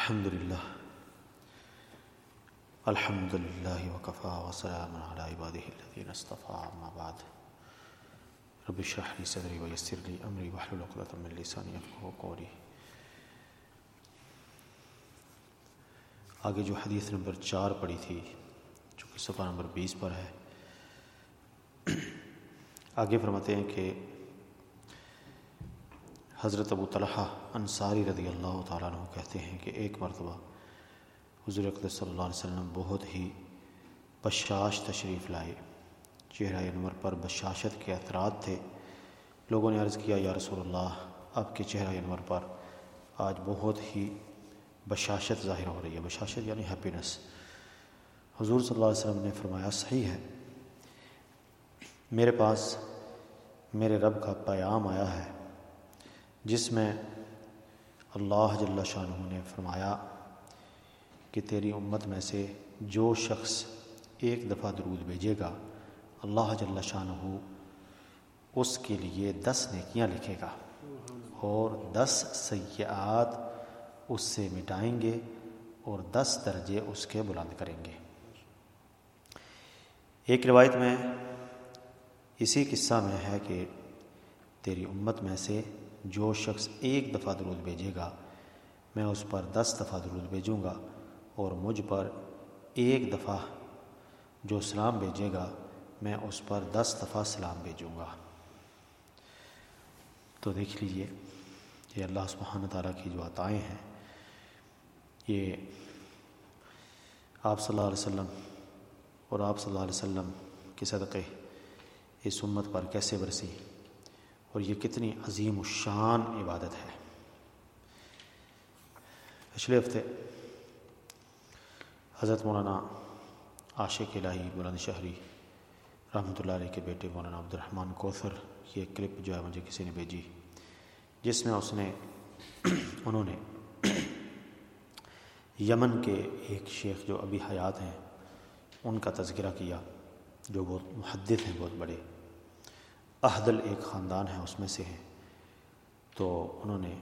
الحمدللہ وکفی وسلام علی عبادہ الذین اصطفی اما بعد رب اشرح لی صدری ویسر لی امری واحلل عقدۃ من لسانی یفقہوا قولی۔ آگے جو حدیث نمبر 4 پڑھی تھی جو کہ صفحہ نمبر 20 پر ہے، آگے فرماتے ہیں کہ حضرت ابو طلحہ انصاری رضی اللہ تعالیٰ عنہ کہتے ہیں کہ ایک مرتبہ حضور اقدس صلی اللہ علیہ وسلم بہت ہی بشاش تشریف لائے، چہرہ انور پر بشاشت کے اثرات تھے۔ لوگوں نے عرض کیا، یا رسول اللہ، آپ کے چہرہ انور پر آج بہت ہی بشاشت ظاہر ہو رہی ہے۔ بشاشت یعنی ہیپینس۔ حضور صلی اللہ علیہ وسلم نے فرمایا، صحیح ہے، میرے پاس میرے رب کا پیغام آیا ہے جس میں اللہ جل شانہ نے فرمایا کہ تیری امت میں سے جو شخص ایک دفعہ درود بھیجے گا، اللہ جل شانہ اس کے لیے 10 نیکیاں لکھے گا اور 10 سیئات اس سے مٹائیں گے اور 10 درجے اس کے بلند کریں گے۔ ایک روایت میں اسی قصہ میں ہے کہ تیری امت میں سے جو شخص ایک دفعہ درود بھیجے گا، میں اس پر 10 دفعہ درود بھیجوں گا، اور مجھ پر ایک دفعہ جو سلام بھیجے گا، میں اس پر 10 دفعہ سلام بھیجوں گا۔ تو دیکھ لیجئے یہ اللہ سبحانہ تعالیٰ کی جو عطائیں ہیں، یہ آپ صلی اللہ علیہ وسلم اور آپ صلی اللہ علیہ وسلم کے صدقے اس امت پر کیسے برسی، اور یہ کتنی عظیم الشان عبادت ہے۔ پچھلے ہفتے حضرت مولانا عاشق الہی بلند شہری رحمۃ اللہ علیہ کے بیٹے مولانا عبد الرحمن کوثر کی ایک کلپ جو ہے مجھے کسی نے بھیجی، جس میں انہوں نے یمن کے ایک شیخ جو ابھی حیات ہیں ان کا تذکرہ کیا، جو بہت محدث ہیں، بہت بڑے احدل ایک خاندان ہے اس میں سے ہیں۔ تو انہوں نے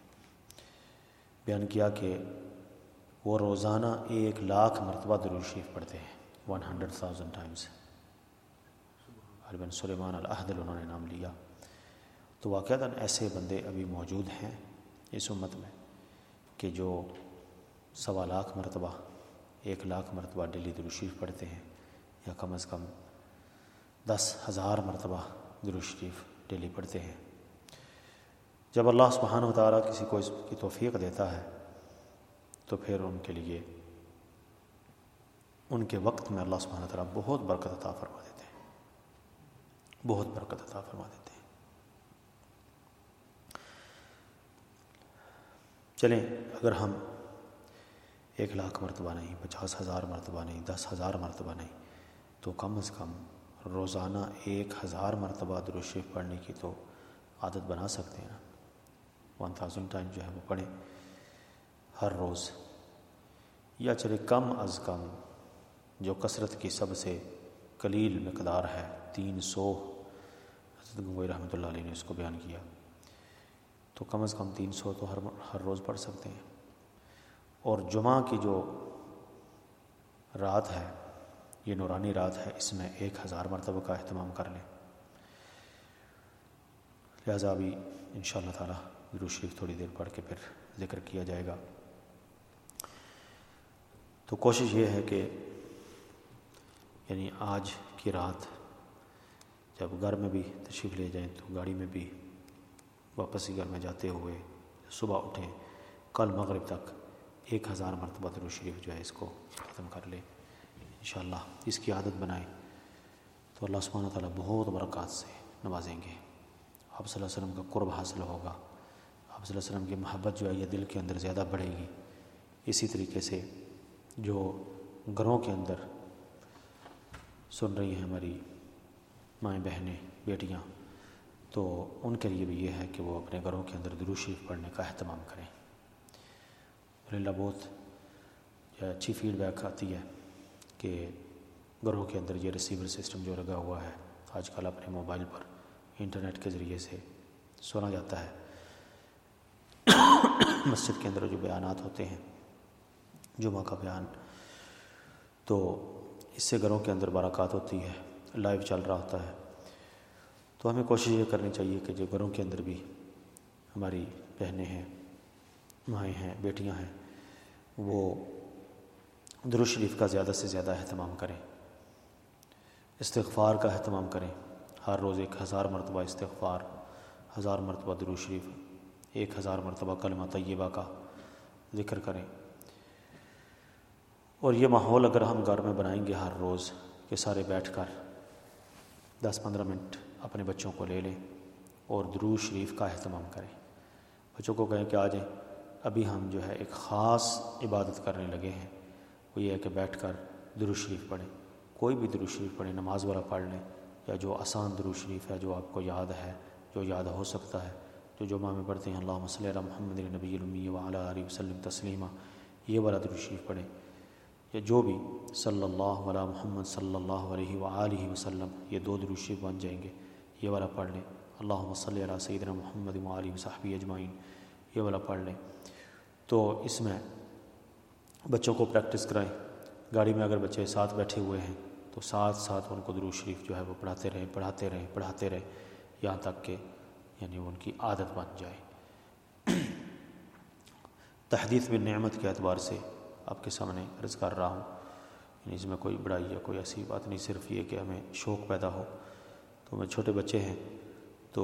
بیان کیا کہ وہ روزانہ 1,00,000 مرتبہ درود شریف پڑھتے ہیں، 100,000 ٹائمز۔ بن سلیمان الاحدل انہوں نے نام لیا۔ تو واقعتاً ایسے بندے ابھی موجود ہیں اس امت میں کہ جو 1,25,000 مرتبہ 1,00,000 مرتبہ ڈیلی درود شریف پڑھتے ہیں، یا کم از کم 10,000 مرتبہ درود شریف ڈیلی پڑھتے ہیں۔ جب اللہ سبحانہ و تعالیٰ کسی کو اس کی توفیق دیتا ہے تو پھر ان کے لیے ان کے وقت میں اللہ سبحانہ و تعالیٰ بہت برکت عطا فرما دیتے ہیں، بہت برکت عطا فرما دیتے ہیں۔ چلیں، اگر ہم 1,00,000 مرتبہ نہیں، 50,000 مرتبہ نہیں، 10,000 مرتبہ نہیں، تو کم از کم روزانہ 1,000 مرتبہ درود شریف پڑھنے کی تو عادت بنا سکتے ہیں نا۔ 1,000 ٹائم جو ہے وہ پڑھیں ہر روز، یا چلے کم از کم جو کثرت کی سب سے قلیل مقدار ہے 300، حضرت گنگوئی رحمۃ اللہ علیہ نے اس کو بیان کیا، تو کم از کم 300 تو ہر روز پڑھ سکتے ہیں۔ اور جمعہ کی جو رات ہے، یہ نورانی رات ہے، اس میں 1,000 مرتبہ کا اہتمام کر لیں۔ لہٰذا ابھی انشاءاللہ تعالی درود شریف تھوڑی دیر پڑھ کے پھر ذکر کیا جائے گا۔ تو کوشش یہ ہے کہ یعنی آج کی رات جب گھر میں بھی تشریف لے جائیں تو گاڑی میں بھی واپسی گھر میں جاتے ہوئے صبح اٹھیں، کل مغرب تک 1,000 مرتبہ درود شریف جو ہے اس کو ختم کر لیں۔ انشاءاللہ اس کی عادت بنائیں تو اللہ سبحانہ تعالیٰ بہت برکات سے نوازیں گے۔ آپ صلی اللہ علیہ وسلم کا قرب حاصل ہوگا، آپ صلی اللہ علیہ وسلم کی محبت جو ہے یہ دل کے اندر زیادہ بڑھے گی۔ اسی طریقے سے جو گھروں کے اندر سن رہی ہیں ہماری مائیں بہنیں بیٹیاں، تو ان کے لیے بھی یہ ہے کہ وہ اپنے گھروں کے اندر درود شریف پڑھنے کا اہتمام کریں۔ الحمدللہ بہت اچھی فیڈ بیک آتی ہے کہ گھروں کے اندر یہ ریسیور سسٹم جو لگا ہوا ہے، آج کل اپنے موبائل پر انٹرنیٹ کے ذریعے سے سنا جاتا ہے۔ مسجد کے اندر جو بیانات ہوتے ہیں جمعہ کا بیان، تو اس سے گھروں کے اندر برکات ہوتی ہے، لائیو چل رہا ہوتا ہے۔ تو ہمیں کوشش یہ کرنی چاہیے کہ جو گھروں کے اندر بھی ہماری بہنیں ہیں، مائیں ہیں، بیٹیاں ہیں، وہ درود شریف کا زیادہ سے زیادہ اہتمام کریں، استغفار کا اہتمام کریں۔ ہر روز 1000 مرتبہ استغفار، 1000 مرتبہ درود شریف، 1000 مرتبہ کلمہ طیبہ کا ذکر کریں۔ اور یہ ماحول اگر ہم گھر میں بنائیں گے ہر روز کہ سارے بیٹھ کر 10-15 منٹ اپنے بچوں کو لے لیں اور درود شریف کا اہتمام کریں، بچوں کو کہیں کہ آ جائیں، ابھی ہم جو ہے ایک خاص عبادت کرنے لگے ہیں، وہ یہ ہے کہ بیٹھ کر درود شریف پڑھیں، کوئی بھی درود شریف پڑھیں، نماز والا پڑھ لیں، یا جو آسان درود شریف ہے جو آپ کو یاد ہے، جو یاد ہو سکتا ہے، جو جمعہ میں پڑھتے ہیں اللہم صلی علی محمد النبی الامی وعلی آلہ وسلم تسلیما، یہ والا درود شریف پڑھیں، یا جو بھی صلی اللہ علی محمد صلی اللہ علیہ وآلہ وسلم، یہ 2 درود شریف بن جائیں گے، یہ والا پڑھ لیں، اللہم صلی علی سیدنا محمد وآلہ وصحبہ اجمعین، یہ والا پڑھ لیں۔ تو اس میں بچوں کو پریکٹس کرائیں، گاڑی میں اگر بچے ساتھ بیٹھے ہوئے ہیں تو ساتھ ساتھ ان کو درود شریف جو ہے وہ پڑھاتے رہیں یہاں تک کہ یعنی ان کی عادت بن جائے۔ تحدیث بالنعمت کے اعتبار سے آپ کے سامنے عرض کر رہا ہوں، یعنی اس میں کوئی بڑائی یا کوئی ایسی بات نہیں، صرف یہ کہ ہمیں شوق پیدا ہو۔ تو میں چھوٹے بچے ہیں تو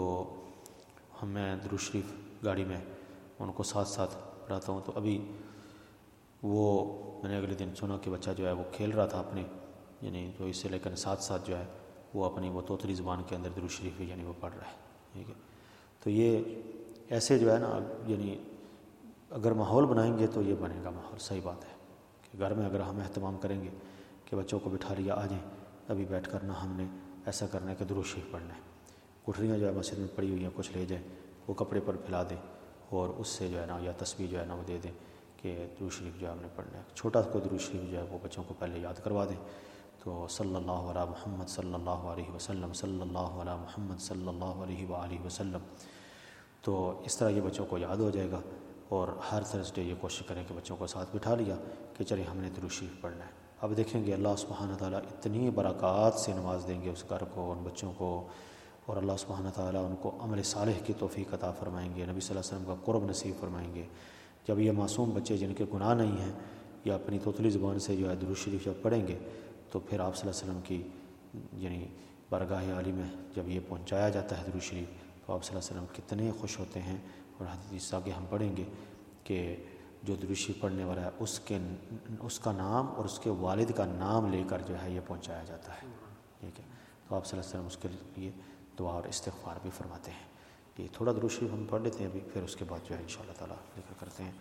میں درود شریف گاڑی میں ان کو ساتھ ساتھ پڑھاتا ہوں۔ تو ابھی وہ میں نے اگلے دن سنا کہ بچہ جو ہے وہ کھیل رہا تھا اپنے، یعنی جو اس سے لیکن ساتھ ساتھ جو ہے وہ اپنی وہ توتلی زبان کے اندر درود شریف یعنی وہ پڑھ رہا ہے، ٹھیک ہے۔ تو یہ ایسے جو ہے نا، یعنی اگر ماحول بنائیں گے تو یہ بنے گا ماحول، صحیح بات ہے کہ گھر میں اگر ہم اہتمام کریں گے کہ بچوں کو بٹھا لیا آ جائیں، ابھی بیٹھ کر نہ ہم نے ایسا کرنا ہے کہ درود شریف پڑھنا ہے، گٹھریاں جو ہے مسجد میں پڑی ہوئی ہیں کچھ لے جائیں، وہ کپڑے پر پھیلا دیں اور اس سے جو ہے نا یا تسبیح جو ہے نا وہ دے دیں کہ درود شریف جو ہے ہم نے پڑھنا ہے، چھوٹا کو درود شریف جو ہے وہ بچوں کو پہلے یاد کروا دیں۔ تو صلی اللہ علی محمد صلی اللہ علیہ وسلم، صلی اللہ علی محمد صلی اللہ علیہ وآلہ وسلم، تو اس طرح یہ بچوں کو یاد ہو جائے گا۔ اور ہر تھرسڈے یہ کوشش کریں کہ بچوں کو ساتھ بٹھا لیا کہ چلے ہم نے درود شریف پڑھنا ہے۔ اب دیکھیں گے اللہ سبحانہ تعالیٰ اتنی برکات سے نواز دیں گے اس گھر کو، ان بچوں کو، اور اللہ سبحانہ تعالیٰ ان کو عمل صالح کی توفیق عطا فرمائیں گے، نبی صلی اللہ علیہ وسلم کا قرب نصیب فرمائیں گے۔ جب یہ معصوم بچے جن کے گناہ نہیں ہیں یا اپنی توتلی زبان سے جو ہے درود شریف جب پڑھیں گے تو پھر آپ صلی اللہ علیہ وسلم کی یعنی بارگاہ عالی میں جب یہ پہنچایا جاتا ہے درود شریف تو آپ صلی اللہ علیہ وسلم کتنے خوش ہوتے ہیں۔ اور حدیث آگے ہم پڑھیں گے کہ جو درود شریف پڑھنے والا ہے اس کا نام اور اس کے والد کا نام لے کر جو ہے یہ پہنچایا جاتا ہے، ٹھیک ہے۔ تو آپ صلی اللہ علیہ وسلم اس کے لیے دعا اور استغفار بھی فرماتے ہیں۔ یہ تھوڑا درود شریف ہم پڑھ لیتے ہیں ابھی، پھر اس کے بعد جو ہے انشاءاللہ تعالیٰ ذکر کرتے ہیں۔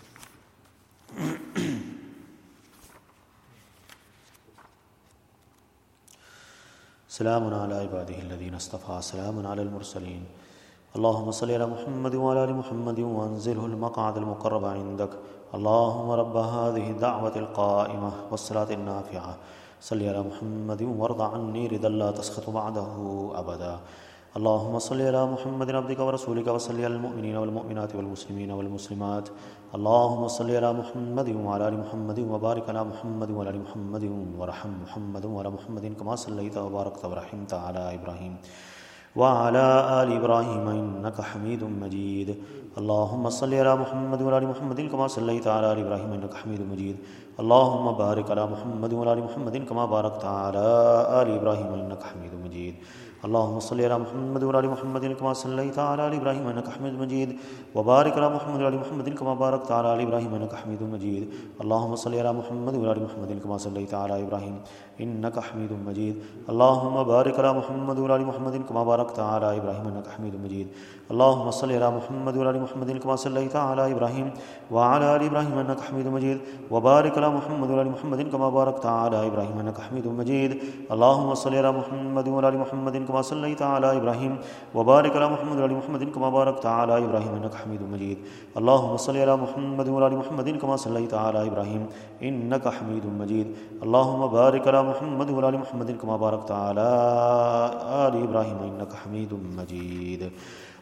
سلام علی عبادہ الذین اصطفیٰ، سلام علی المرسلین، اللہم صلی علی محمد وعلی آل محمد وانزلہ المقعد المقرب عندک، اللہم رب هذه الدعوة القائمة والصلاة النافعة، صلی علی محمد وارض عنی رضا لا تسخط بعده ابدا، اللہم صلی علی محمد عبدک ورسولک وصلی علی المؤمنین والمؤمنات والمسلمین والمسلمات، اللہم صلی علی محمد وعلی آل محمد وبارک علی محمد وعلی آل محمد ورحم محمد وعلی محمد کما صلیت وبارکت ورحمت علی ابراہیم وعلى آل إبراهيم إنك حميد مجيد، اللهم صل على محمد وعلى آل محمد كما صليت على آل إبراهيم إنك حميد مجيد، اللهم بارك على محمد وعلى آل محمد كما باركت على آل إبراهيم إنك حميد مجيد، اللهم صل على محمد وعلى آل محمد كما صليت على آل إبراهيم إنك حميد مجيد، وبارك على محمد وعلى آل محمد كما باركت على آل إبراهيم إنك حميد مجيد، اللهم صل على محمد وعلى آل محمد كما صليت على إبراهيم إنك حميد مجيد، اللهم بارك على محمد وعلى آل محمد كما باركت على إبراهيم إنك حميد مجيد، اللهم صل على محمد وعلى آل محمد كما صليت على إبراهيم وعلى آل إبراهيم إنك حميد مجيد، وبارك على محمد وعلى آل محمد كما باركت على إبراهيم إنك حميد مجيد، اللهم صل على محمد وعلى آل محمد كما صليت على إبراهيم وبارك على محمد وعلى آل محمد كما باركت على إبراهيم إنك حميد مجيد، اللهم صل على محمد وعلى آل محمد كما صليت على إبراهيم إنك حميد مجيد، اللهم بارك على محمد وعلى آل محمد كما باركت على آل إبراهيم إنك حميد مجيد،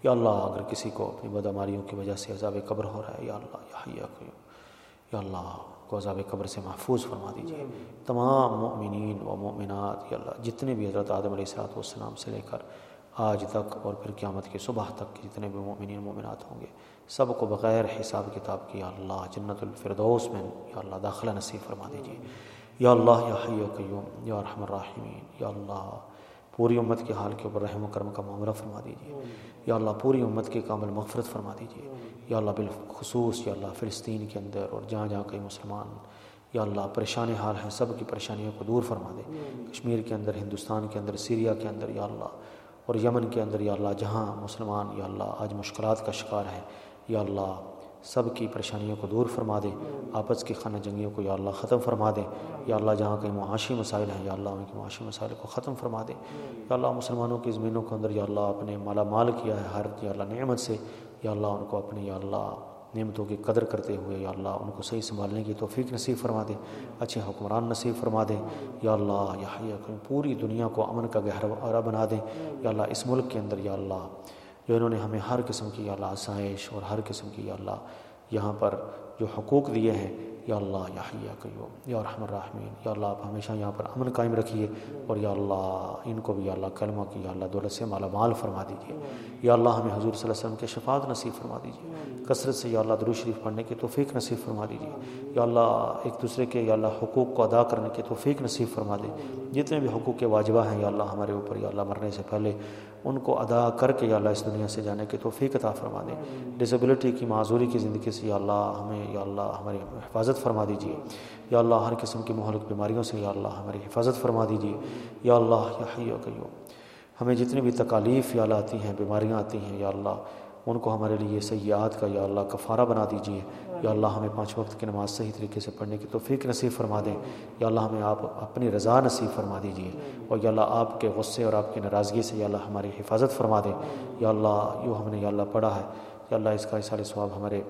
یا اللہ اگر کسی کو اپنی بدعمالیوں کی وجہ سے عذاب قبر ہو رہا ہے یا اللہ یا حی یا قیوم، یا اللہ کو عذاب قبر سے محفوظ فرما دیجیے۔ تمام مؤمنین و مؤمنات یا اللہ جتنے بھی حضرت آدم علیہ السلام سے لے کر آج تک اور پھر قیامت کی صبح تک جتنے بھی مؤمنین مومنات ہوں گے، سب کو بغیر حساب کتاب کی یا اللہ جنت الفردوس میں یا اللہ داخلہ نصیب فرما دیجیے۔ یا اللہ یا حی یا قیوم یا ارحم الراحمین، یا اللہ پوری امت کے حال کے اوپر رحم و کرم کا معاملہ فرما دیجیے۔ یا اللہ پوری امت کی کامل مغفرت فرما دیجیے۔ یا اللہ بالخصوص یا اللہ فلسطین کے اندر اور جہاں جہاں کئی مسلمان یا اللہ پریشان حال ہیں، سب کی پریشانیوں کو دور فرما دے۔ کشمیر کے اندر، ہندوستان کے اندر، سیریا کے اندر یا اللہ، اور یمن کے اندر یا اللہ جہاں مسلمان یا اللہ آج مشکلات کا شکار ہیں، یا اللہ سب کی پریشانیوں کو دور فرما دے۔ آپس کی خانہ جنگیوں کو یا اللہ ختم فرما دے۔ یا اللہ جہاں کئی معاشی مسائل ہیں یا اللہ ان کے معاشی مسائل کو ختم فرما دے۔ یا اللہ مسلمانوں کی زمینوں کے اندر یا اللہ اپنے مالا مال کیا ہے ہر یا اللہ نعمت سے، یا اللہ ان کو اپنی یا اللہ نعمتوں کی قدر کرتے ہوئے یا اللہ ان کو صحیح سنبھالنے کی توفیق نصیب فرما دے، اچھے حکمران نصیب فرما دے۔ یا اللہ یا حی یا قیوم پوری دنیا کو امن کا گہوارہ بنا دے۔ یا اللہ اس ملک کے اندر یا اللہ جو انہوں نے ہمیں ہر قسم کی یا اللہ آسائش اور ہر قسم کی یا اللہ یہاں پر جو حقوق دیے ہیں، یا اللہ یا حی یا قیوم یا ارحم الراحمین، یا اللہ آپ ہمیشہ یہاں پر امن قائم رکھیے، اور یا اللہ ان کو بھی یا اللہ کلمہ کی یا اللہ دولت سے مالا مال فرما دیجیے۔ یا اللہ ہمیں حضور صلی اللہ علیہ وسلم کے شفاعت نصیب فرما دیجیے، کثرت سے یا اللہ درود شریف پڑھنے کی توفیق نصیب فرما دیجیے۔ یا اللہ ایک دوسرے کے یا اللہ حقوق کو ادا کرنے کی توفیق نصیب فرما دے۔ جتنے بھی حقوق واجبہ ہیں یا اللہ ہمارے اوپر یا اللہ مرنے سے پہلے ان کو ادا کر کے یا اللہ اس دنیا سے جانے کی توفیق عطا فرما دے۔ ڈسیبلٹی کی معذوری کی زندگی سے یا اللہ ہمیں یا اللہ ہماری حفاظت فرما دیجیے۔ یا اللہ ہر قسم کی مہلک بیماریوں سے یا اللہ ہماری حفاظت فرما دیجیے۔ یا اللہ یا حی یا قیوم ہمیں جتنی بھی تکالیف یا اللہ آتی ہیں، بیماریاں آتی ہیں یا اللہ ان کو ہمارے لیے سیئات کا یا اللہ کفارہ بنا دیجیے۔ یا اللہ ہمیں 5 وقت کی نماز صحیح طریقے سے پڑھنے کی توفیق نصیب فرما دیں۔ یا اللہ ہمیں آپ اپنی رضا نصیب فرما دیجیے، اور یا اللہ آپ کے غصے اور آپ کی ناراضگی سے یا اللہ ہماری حفاظت فرما دیں۔ یا اللہ یوں ہم نے یا اللہ پڑھا ہے یا اللہ اس کا ایصال ثواب ہمارے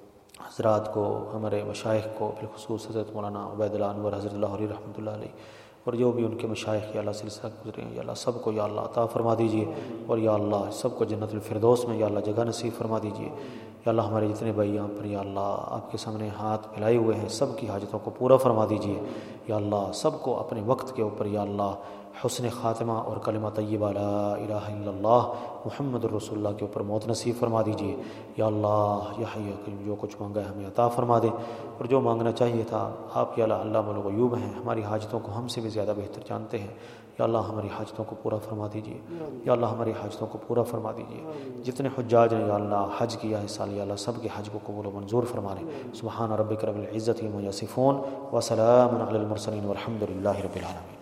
حضرات کو، ہمارے مشائخ کو، بالخصوص حضرت مولانا عبید اللہ انور حضرت اللہ علیہ رحمۃ اللہ علیہ، اور جو بھی ان کے مشائخ یا اللہ سلسلہ گزرے ہیں یا اللہ سب کو یا اللہ عطا فرما دیجیے، اور یا اللہ سب کو جنت الفردوس میں یا اللہ جگہ نصیب فرما دیجیے۔ یا اللہ ہمارے جتنے بھائی یہاں پر یا اللہ آپ کے سامنے ہاتھ پھیلائے ہوئے ہیں، سب کی حاجتوں کو پورا فرما دیجیے۔ یا اللہ سب کو اپنے وقت کے اوپر یا اللہ حسن خاتمہ اور کلمہ طیبہ لا الہ الا اللہ محمد الرسول اللہ کے اوپر موت نصیب فرما دیجیے۔ یا اللہ یا حی یا قیوم جو کچھ مانگا ہے ہمیں عطا فرما دے، اور جو مانگنا چاہیے تھا آپ یا اللہ علام الغیوب ہیں، ہماری حاجتوں کو ہم سے بھی زیادہ بہتر جانتے ہیں۔ یا اللہ ہماری حاجتوں کو پورا فرما دیجیے۔ یا اللہ ہماری حاجتوں کو پورا فرما دیجیے۔ جتنے حجاج نے یا اللہ حج کیا ہے سال یا اللہ سب کے حج کو قبول و منظور فرما لیں۔ سبحان ربک رب العزت عما یصفون وسلام علی المرسلین والحمد للہ رب العالمین۔